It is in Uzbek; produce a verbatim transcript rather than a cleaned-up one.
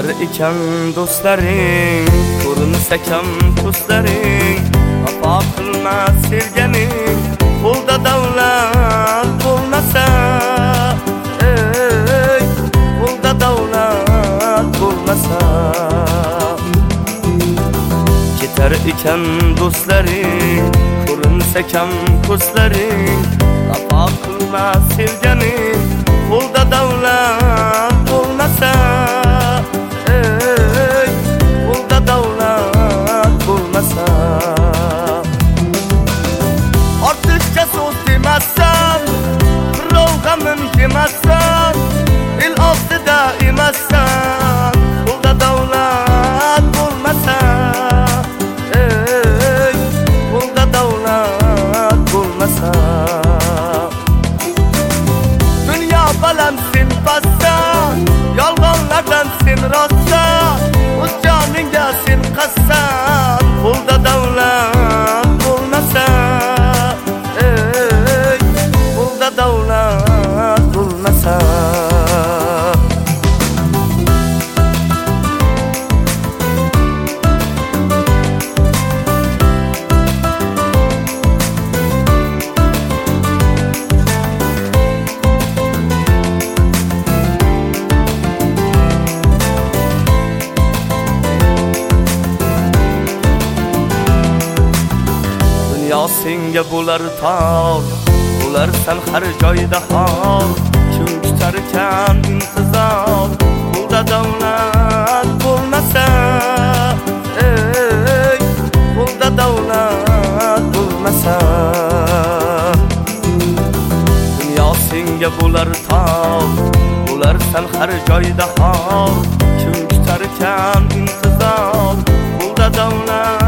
Ketar ekan do'stlaring, ko'rinsa kam ko'zlaring, vafo qilmas sevganing, qo'lda davlat bo'lmasa, ey, qo'lda davlat bo'lmasa. Ketar ekan do'stlaring, ko'rinsa kam ko'zlaring, vafo qilmas sevganing, qo'lda davlat bo'lmasa, ey, qo'lda davlat bo'lmasa. Ortiqcha so'z demassan, birov g'amin yemassan, el ostida emassan, qo'lda davlat bo'lmasa, ey, qo'lda davlat bo'lmasa. Dünya baland sen pastsan, yolg'onlardan sen rostsan, o'z joningga sen qassan, qo'lda davlat bo'lmasa, ey, qo'lda davlat bo'lmasa. Dunyo senga bo'lar tor, bo'larsan har joyda xor, kim kutar ekan intizor, qo'lda davlat bo'lmasa, ey, qo'lda davlat bo'lmasa. Dunyo senga bo'lar tor, bo'larsan har joyda xor, kim kutar ekan intizor, qo'lda davlat